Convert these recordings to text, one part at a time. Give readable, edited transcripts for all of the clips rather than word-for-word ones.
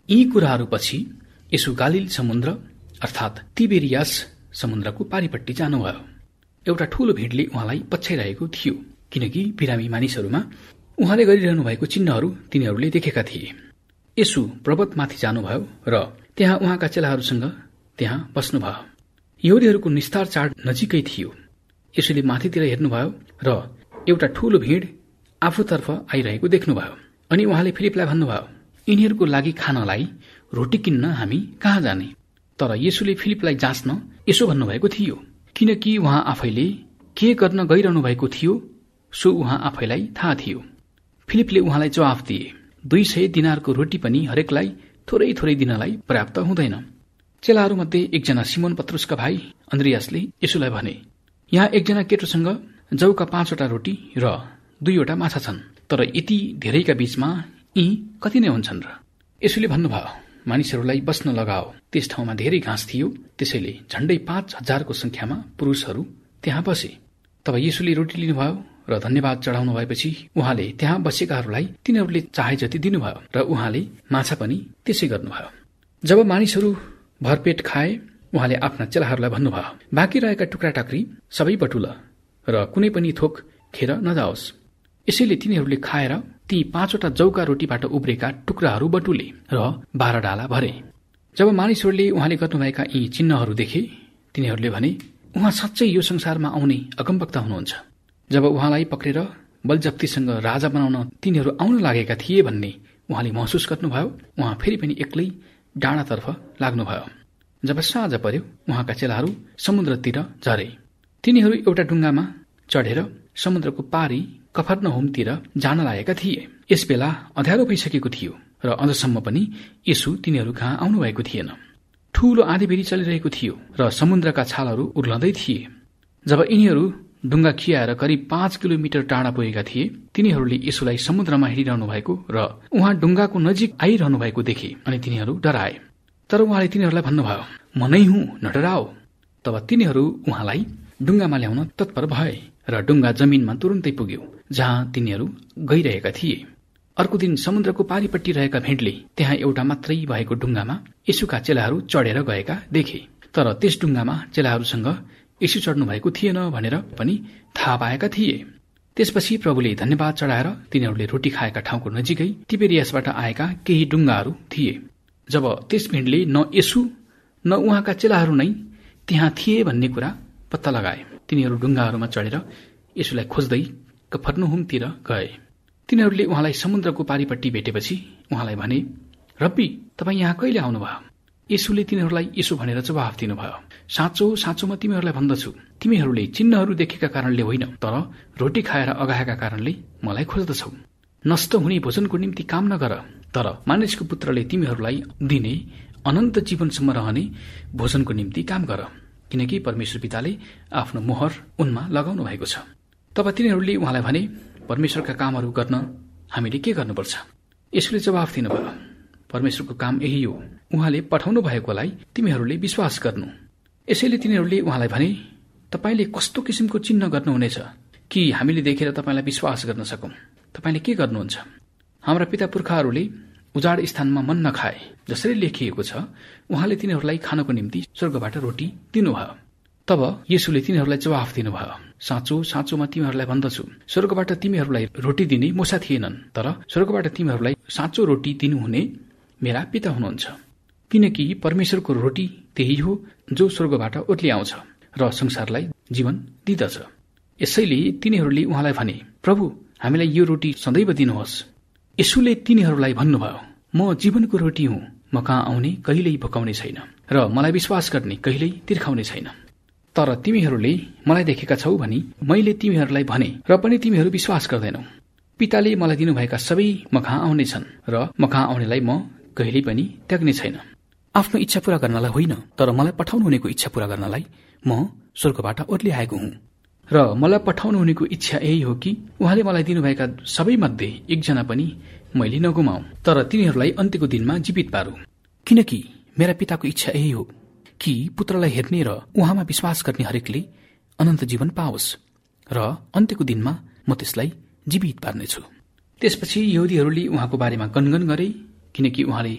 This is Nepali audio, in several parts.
यी कुराहरूपछि यसो गालिल समुद्र अर्थात् तिबेरियास समुद्रको पारिपट्टि जानुभयो। एउटा ठूलो भिडले उहाँलाई पछ्याइरहेको थियो, किनकि बिरामी मानिसहरूमा उहाँले गरिरहनु भएको चिन्हहरू तिनीहरूले देखेका थिए। यसो पर्वतमाथि जानुभयो र त्यहाँ उहाँका चेलाहरूसँग त्यहाँ बस्नुभयो। यहुदीहरूको निस्तार चाड नजिकै थियो। यसोले माथितिर हेर्नुभयो र एउटा ठूलो भिड आफूतर्फ आइरहेको देख्नुभयो। अनि उहाँले फिलिपलाई भन्नुभयो, यिनीहरूको लागि खानलाई रोटी किन्न हामी कहाँ जाने? तर यसोले फिलिपलाई जाँच्न यसो भन्नुभएको थियो, किनकि उहाँ आफैले के गर्न गइरहनु भएको थियो सो उहाँ आफैलाई थाहा थियो। फिलिपले उहाँलाई जवाफ दिए, 200 दिनारको रोटी पनि हरेकलाई थोरै थोरै दिनलाई पर्याप्त हुँदैन। चेलाहरूमध्ये एकजना सिमोन पत्रुसका भाइ अन्द्रियासले यसोलाई भने, यहाँ एकजना केटोसँग जौका 5वटा रोटी र 2वटा माछा छन्, तर यति धेरैका बीचमा यी कति नै हुन्छन् र? यसोले भन्नुभयो, मानिसहरूलाई बस्न लगाओ। त्यस ठाउँमा धेरै घाँस थियो, त्यसैले झण्डै 5000को संख्यामा पुरुषहरू त्यहाँ बसे। तब यसोले रोटी लिनुभयो र धन्यवाद चढाउनु भएपछि उहाँले त्यहाँ बसेकाहरूलाई तिनीहरूले चाहे जति दिनुभयो र उहाँले माछा पनि त्यसै गर्नुभयो। जब मानिसहरू भरपेट खाए, उहाँले आफ्ना चेलाहरूलाई भन्नुभयो, बाँकी रहेका टुक्रा टाक्री सबै बटुल र कुनै पनि थोक खेर नजाओस्। यसैले तिनीहरूले खाएर ती 5वटा जौका रोटीबाट उब्रेका टुक्राहरू बटुले र 12 डाला भरे। जब मानिसहरूले उहाँले गर्नुभएका यी चिन्हहरू देखे, तिनीहरूले भने, उहाँ साँच्चै यो संसारमा आउने अगमवक्ता हुनुहुन्छ। जब उहाँलाई पक्रेर बलजफ्तीसँग राजा बनाउन तिनीहरू आउन लागेका थिए भन्ने उहाँले महसुस गर्नुभयो, उहाँ फेरि पनि एक्लै डाँडातर्फ लाग्नुभयो। जब साँझ पर्यो, उहाँका चेलाहरू समुद्रतिर झरे। तिनीहरू एउटा डुङ्गामा चढेर समुद्रको पारी कफरनहुमतिर जान लागेका थिए। यसबेला अँध्यारो भइसकेको थियो र अझसम्म पनि यसो तिनीहरू कहाँ आउनु भएको थिएन। ठूलो आँधीबेहरी चलिरहेको थियो र समुद्रका छालहरू उर्लँदै थिए। जब यिनीहरू डुङ्गा खियाएर करिब 5 किलोमिटर टाढा पुगेका थिए, तिनीहरूले यसोलाई समुद्रमा हिँडिरहनु भएको र उहाँ डुङ्गाको नजिक आइरहनु भएको देखे अनि तिनीहरू डराए। तर उहाँले तिनीहरूलाई भन्नुभयो, म नै हुँ, नडराओ। तब तिनीहरू उहाँलाई डुङ्गामा ल्याउन तत्पर भए र डुङ्गा जमिनमा तुरुन्तै पुग्यो जहाँ तिनीहरू गइरहेका थिए। अर्को दिन समुद्रको पारिपट्टि रहेका भिडले त्यहाँ एउटा मात्रै भएको डुङ्गामा यसुका चेलाहरू चढेर गएका देखे। तर त्यस डुङ्गामा चेलाहरूसँग यसु चढ्नु भएको थिएन भनेर पनि थाहा पाएका थिए। त्यसपछि प्रभुले धन्यवाद चढाएर तिनीहरूले रोटी खाएका ठाउँको नजिकै तिबेरियासबाट आएका केही डुङ्गाहरू थिए। जब त्यस भिडले न यसु न उहाँका चेलाहरू नै त्यहाँ थिए भन्ने कुरा पत्ता लगाए, तिनीहरू डुङ्गाहरूमा चढेर यसुलाई खोज्दै कफरनहुमतिर गए। तिनीहरूले उहाँलाई समुद्रको पारिपट्टि भेटेपछि उहाँलाई भने, रब्बी, तपाईँ यहाँ कहिले आउनुभयो? यसुले तिनीहरूलाई यसो भनेर जवाफ दिनुभयो, साँचो साँचो म तिमीहरूलाई भन्दछु, तिमीहरूले चिन्हहरू देखेका कारणले होइन, तर रोटी खाएर अगाएका कारणले मलाई खोज्दछौ। नष्ट हुने भोजनको निम्ति काम नगर, तर मानिसको पुत्रले तिमीहरूलाई दिने अनन्त जीवनसम्म रहने भोजनको निम्ति काम गर, किनकि परमेश्वर पिताले आफ्नो मोहर उनमा लगाउनु भएको छ। तब तिनीहरूले उहाँलाई भने, परमेश्वरका कामहरू गर्न हामीले के गर्नुपर्छ? यसुले जवाफ दिनुभयो, परमेश्वरको काम यही हो, उहाँले पठाउनु भएकोलाई तिमीहरूले विश्वास गर्नु। यसैले तिनीहरूले उहाँलाई भने, तपाईले कस्तो किसिमको चिन्ह गर्नुहुनेछ कि हामीले देखेर तपाईलाई विश्वास गर्न सकौं? तपाईले के गर्नुहुन्छ? हाम्रा पिता पुर्खाहरूले उजाड स्थानमा मन नखाए, जसरी लेखिएको छ, उहाँले तिनीहरूलाई खानको निम्ति स्वर्गबाट रोटी दिनुभयो। तब येशूले तिनीहरूलाई जवाफ दिनुभयो, साँचो साँचो म तिमीहरूलाई भन्दछु, स्वर्गबाट तिमीहरूलाई रोटी दिने मूसा थिएनन्, तर स्वर्गबाट तिमीहरूलाई साँचो रोटी दिनुहुने मेरा पिता हुनुहुन्छ। किनकि परमेश्वरको रोटी त्यही हो जो स्वर्गबाट ओर्ली आउँछ र संसारलाई जीवन दिदछ। यसैले तिनीहरूले उहाँलाई भने, प्रभु, हामीलाई यो रोटी सदैव दिनुहोस्। येशूले तिनीहरूलाई भन्नुभयो, म जीवनको रोटी हुँ, म कहाँ आउने कहिल्यै भोकाउने छैन र मलाई विश्वास गर्ने कहिल्यै तिर्खाउने छैन। तर तिमीहरूले मलाई देखेका छौ भनी मैले तिमीहरूलाई भने र पनि तिमीहरू विश्वास गर्दैनौ। पिताले मलाई दिनुभएका सबै म कहाँ आउने छन् र म कहाँ आउनेलाई म कहिल्यै पनि त्याग्ने छैन। आफ्नो इच्छा पूरा गर्नलाई होइन, तर मलाई पठाउनु हुनेको इच्छा पूरा गर्नलाई म स्वर्गबाट ओर्ली आएको हुँ। र मलाई पठाउनु हुनेको इच्छा यही हो कि उहाँले मलाई दिनुभएका सबै मध्ये एकजना पनि मैले नगुमाऊ, तर तिनीहरूलाई अन्त्यको दिनमा जीवित पारू। किनकि मेरा पिताको इच्छा यही हो कि पुत्रलाई हेर्ने र उहाँमा विश्वास गर्ने हरेकले अनन्त जीवन पाओस् र अन्त्यको दिनमा म त्यसलाई जीवित पार्नेछु। त्यसपछि यहुदीहरूले उहाँको बारेमा गनगन गरे, किनकि उहाँले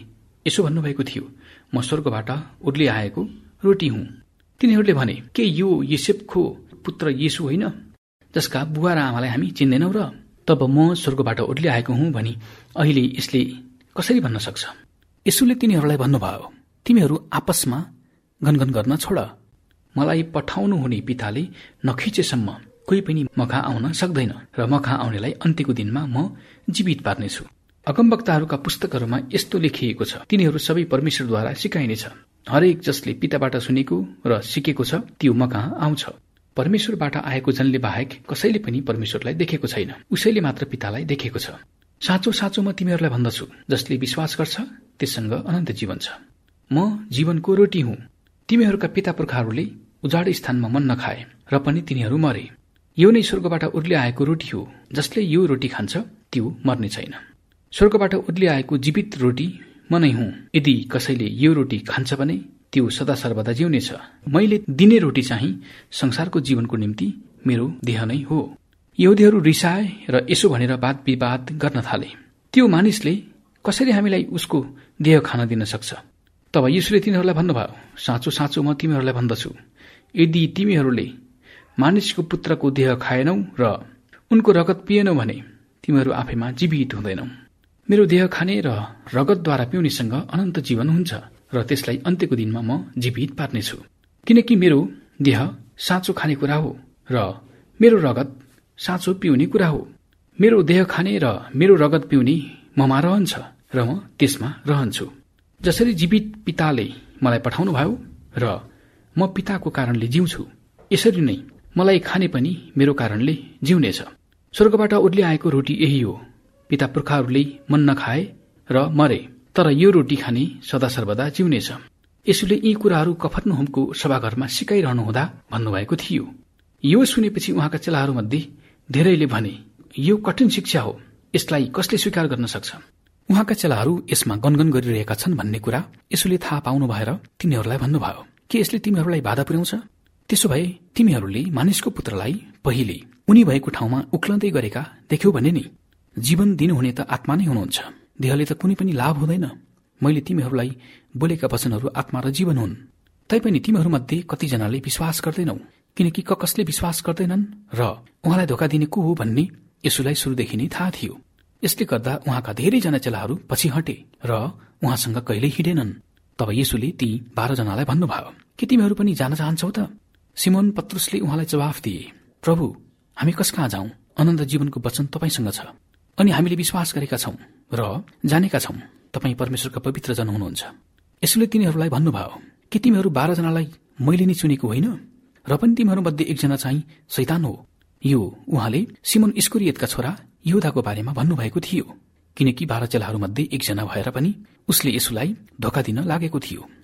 यसो भन्नुभएको थियो, म स्वर्गबाट उर्लिआएको रोटी हुँ। तिनीहरूले भने, के यो योसेफको पुत्र येशू होइन, जसका बुवा र आमालाई हामी चिन्दैनौ र? तब म स्वर्गबाट उर्लिआएको हुँ भनी अहिले यसले कसरी भन्न सक्छ? येशूले तिनीहरूलाई भन्नुभयो, तिमीहरू आपसमा गनगन गर्न छोड। मलाई पठाउनु हुने पिताले नखिचेसम्म कोही पनि मखा आउन सक्दैन र मखा आउनेलाई अन्त्यको दिनमा म जीवित पार्नेछु। अगमवक्ताहरूका पुस्तकहरूमा यस्तो लेखिएको छ, तिनीहरू सबै परमेश्वरद्वारा सिकाइनेछ। हरेक जसले पिताबाट सुनेको र सिकेको छ त्यो मकहाँ आउँछ। परमेश्वरबाट आएको जनले बाहेक कसैले पनि परमेश्वरलाई देखेको छैन, उसैले मात्र पितालाई देखेको छ। साँचो साँचो म तिमीहरूलाई भन्दछु, जसले विश्वास गर्छ त्यससँग अनन्त जीवन छ। म जीवनको रोटी हुँ। तिमीहरूका पिता पुर्खाहरूले उजाड स्थानमा मन्ना खाए र पनि तिनीहरू मरे। यो नै स्वर्गबाट उर्लिआएको रोटी हो, जसले यो रोटी खान्छ त्यो मर्ने छैन। स्वर्गबाट उर्लिआएको जीवित रोटी म नै हुँ। यदि कसैले यो रोटी खान्छ भने त्यो सदा सर्वदा जिउनेछ। मैले दिने रोटी चाहिँ संसारको जीवनको निम्ति मेरो देह नै हो। यहुदीहरू रिसाए र यसो भनेर वाद विवाद गर्न थाले, त्यो मानिसले कसरी हामीलाई उसको देह खान दिन सक्छ? तब यीशुले तिनीहरूलाई भन्नुभयो, साँचो साँचो म तिमीहरूलाई भन्दछु, यदि तिमीहरूले मानिसको पुत्रको देह खाएनौ र उनको रगत पिएनौ भने तिमीहरू आफैमा जीवित हुँदैनौ। मेरो देह खाने र रगतद्वारा पिउनेसँग अनन्त जीवन हुन्छ र त्यसलाई अन्त्यको दिनमा म जीवित पार्नेछु। किनकि मेरो देह साँचो खाने कुरा हो र मेरो रगत साँचो पिउने कुरा हो। मेरो देह खाने र मेरो रगत पिउने ममा रहन्छ र म त्यसमा रहन्छु। जसरी जीवित पिताले मलाई पठाउनु भयो र म पिताको कारणले जिउँछु, यसरी नै मलाई खाने पनि मेरो कारणले जिउनेछ। स्वर्गबाट उर्लिआएको रोटी यही हो। पिता पुर्खाहरूले मन्ना खाए र मरे, तर यो रोटी खाने सदा सर्वदा जिउनेछ। यसुले यी कुराहरू कफरनहुमको सभाघरमा सिकाइरहनु हुँदा भन्नुभएको थियो। यो सुनेपछि उहाँका चेलाहरूमध्ये धेरैले भने, यो कठिन शिक्षा हो, यसलाई कसले स्वीकार गर्न सक्छ? उहाँका चेलाहरू यसमा गनगन गरिरहेका छन् भन्ने कुरा यसुले थाहा पाउनु भएर तिनीहरूलाई भन्नुभयो, के यसले तिमीहरूलाई बाधा पुर्याउँछ? त्यसो भए तिमीहरूले मानिसको पुत्रलाई पहिले उनी भएको ठाउँमा उक्लँदै गरेका देख्यौ भने नि? जीवन दिनुहुने त आत्मा नै हुनुहुन्छ, देहले त कुनै पनि लाभ हुँदैन। मैले तिमीहरूलाई बोलेका वचनहरू आत्मा र जीवन हुन्। तैपनि तिमीहरूमध्ये कतिजनाले विश्वास गर्दैनौ, किनकि कसले विश्वास गर्दैनन् र उहाँलाई धोका दिने को हो भन्ने यसुलाई सुरुदेखि नै थाहा थियो। यसले गर्दा उहाँका धेरैजना चेलाहरू पछि हटे र उहाँसँग कहिल्यै हिँडेनन्। तब येशूले ती 12 जनालाई भन्नुभयो, के तिमीहरू पनि जान चाहन्छौ त? सिमोन पत्रुसले उहाँलाई जवाफ दिए, प्रभु, हामी कसकहाँ जाउँ? अनन्त जीवनको वचन तपाईसँग छ अनि हामीले विश्वास गरेका छौं र जानेका छौं तपाई परमेश्वरका पवित्र जन हुनुहुन्छ। यसुले तिनीहरूलाई भन्नुभयो, के तिमीहरू 12 जनालाई मैले नै चुनेको होइन? र पनि तिमीहरूमध्ये एकजना चाहिँ शैतान हो। यो उहाँले सिमोन इस्करियोतका छोरा यहुदाको बारेमा भन्नुभएको थियो, किनकि 12 चेलाहरूमध्ये एकजना भएर पनि उसले यसुलाई धोका दिन लागेको थियो।